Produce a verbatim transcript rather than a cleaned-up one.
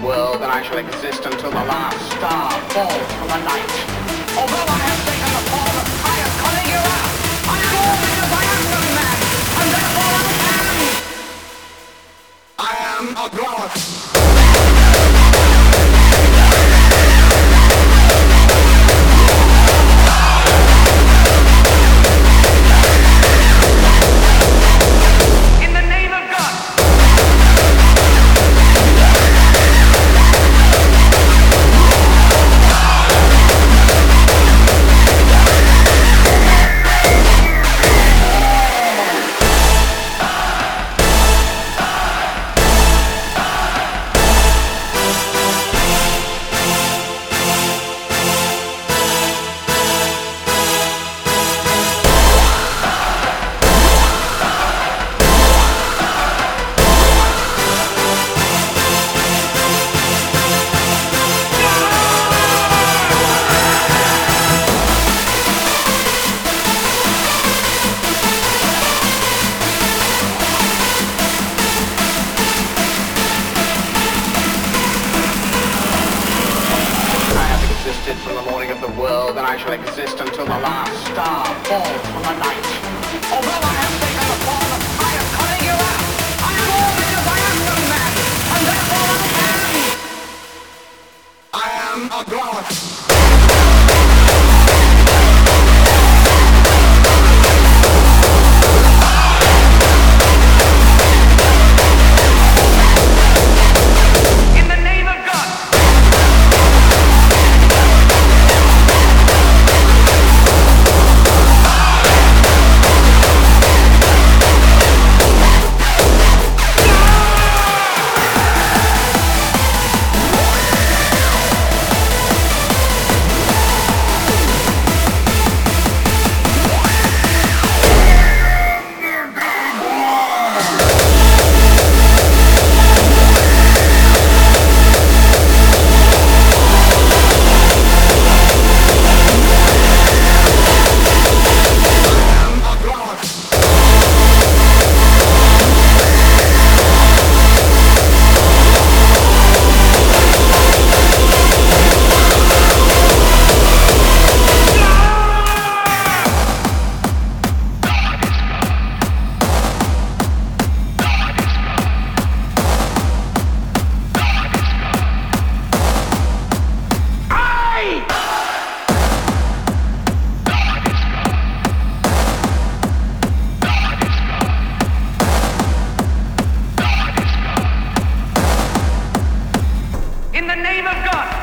world, and I shall exist until the last star falls from the night. Although I have taken the form, I am calling you out. I am all because I am no man, and therefore I am. I am a god. From the morning of the world, and I shall exist until the last star falls from the night. Although I have taken the form, I am calling you out. I am all because I am no man, and therefore I am. I am a god. In the name of God!